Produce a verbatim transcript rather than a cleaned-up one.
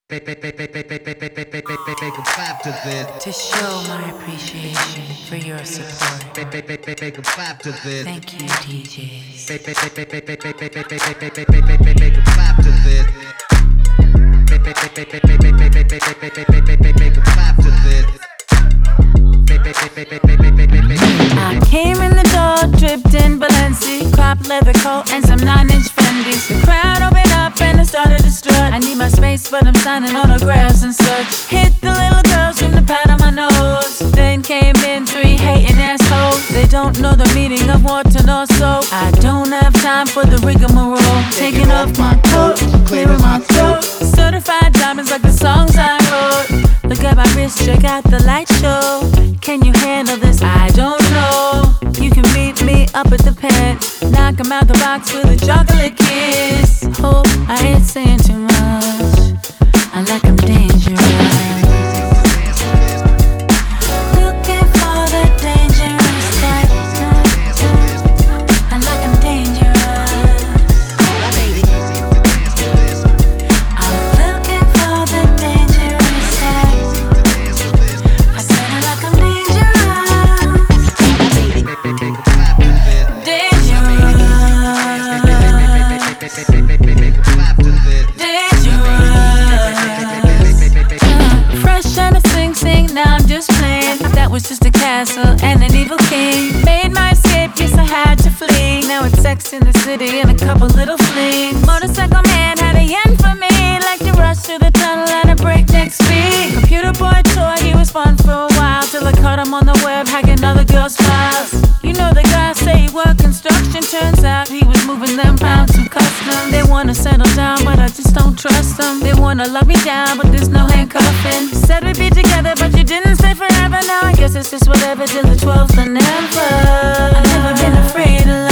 To show my appreciation for your support. Thank you, D Js. I came in the door, dripped in Balenci, crop leather coat and some nine-inch Fendis. The crowd opened up and I started to strut. I need my space, but I'm signing autographs and such. Hit the little girls from the pat on my nose. Then came in three hating assholes. They don't know the meaning of water nor soap. I don't have time for the rigmarole. Taking off my coat, clearing my throat. Certified diamonds like the songs I wrote. Look at my wrist, check out the light show. Can you handle this? I don't know. You can meet me up at the pen. Knock 'em out the box with a chocolate kiss. Hope I ain't saying too much. I like 'em dangerous. Looking for the dangerous type. I like 'em dangerous. I'm looking for the dangerous type. I said I like 'em dangerous. Fresh and a sing sing, now I'm just playing. That was just a castle and an evil king. Made my escape, yes I had to flee. Now it's Sex in the City and a couple little flings. Motorcycle man had a yen for me. Like to rush through the tunnel at a breakneck speed. Computer boy toy, he was fun for a while, till I caught him on the web hacking other girls' files. You know the guy say he worked construction, turns out he was moving them pounds to custom. They wanna settle down, but I just don't trust them. They wanna lock me down, but there's no handcuffing. Said we'd be together, but you didn't stay forever. Now I guess it's just whatever till the twelfth and never. I've never been afraid of love.